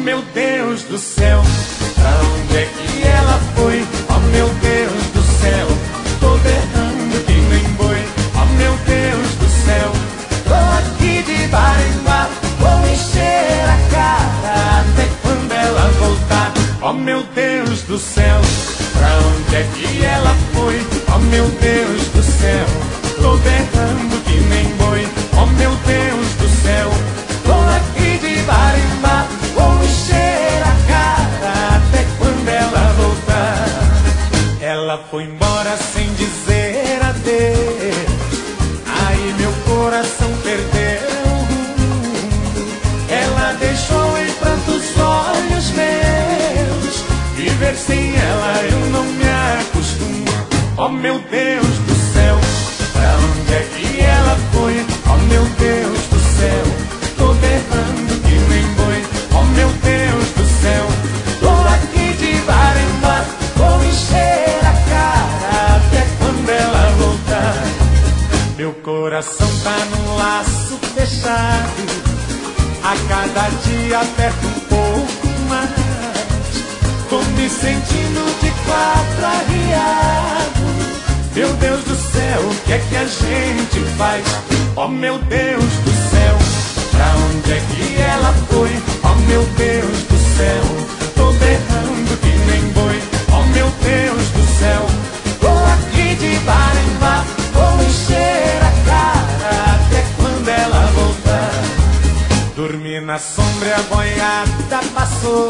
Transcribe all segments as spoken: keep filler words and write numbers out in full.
meu Deus do céu, pra onde é que ela foi? Oh meu Deus do céu, tô berrando que nem boi. Oh meu Deus do céu, tô aqui de bar em bar, vou encher a cara até quando ela voltar. Oh meu Deus do céu, pra onde é que ela foi? Oh meu Deus do céu, tô berrando que nem boi. Oh meu Deus do céu, tô aqui de bar em bar, vou encher a cara até quando ela voltar. Ela foi embora sem dizer adeus, aí meu coração perdeu o rumo. Ela deixou em prantos olhos meus, viver sem ela eu não me acostumo. Oh meu Deus do céu, pra onde é que ela foi? Oh meu Deus do céu, tô berrando que nem boi. Oh meu Deus do céu, tô aqui de bar em bar, vou encher a cara até quando ela voltar. Meu coração tá num laço fechado, a cada dia aperto um pouco mais. Tô me sentindo de quatro arriado. Meu Deus do céu, o que é que a gente faz? Oh meu Deus do céu, pra onde é que ela foi? Oh meu Deus do céu, tô berrando que nem boi. Oh meu Deus do céu, tô aqui de bar em bar, vou encher a cara até quando ela voltar. Dormi na sombra e a boiada passou,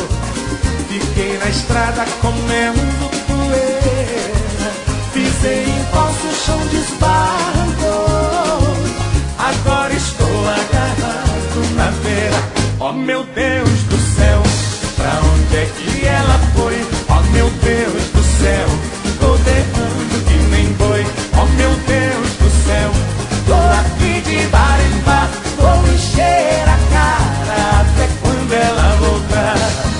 fiquei na estrada comendo poeira. Pisei em falso, o chão desbarrancou, agora estou agarrado na beira. Oh meu Deus do céu, pra onde é que ela foi? Oh meu Deus do céu, tô berrando que nem boi. Oh meu Deus do céu, tô aqui de bar em bar, vou encher a cara até quando ela voltar.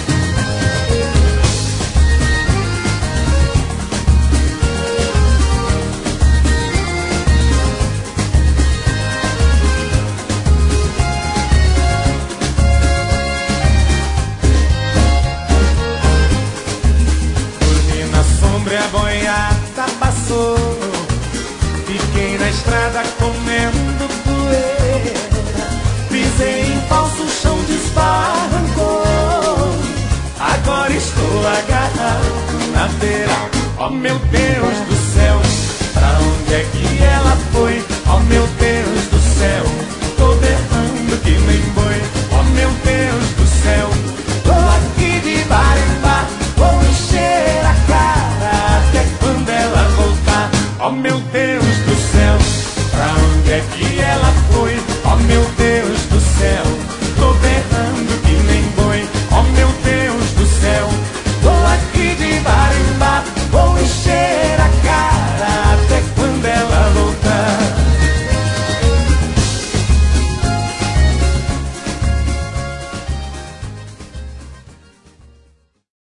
A boiada passou, fiquei na estrada comendo poeira. Pisei em falso, o chão desbarrancou, agora estou agarrado na beira. Oh meu Deus do céu, pra onde é que ela foi? Oh meu Deus do céu, tô berrando que nem boi. Oh meu Deus do céu, tô aqui de bar em bar, vou encher a cara até quando ela voltar. Oh meu Deus do céu, pra onde é que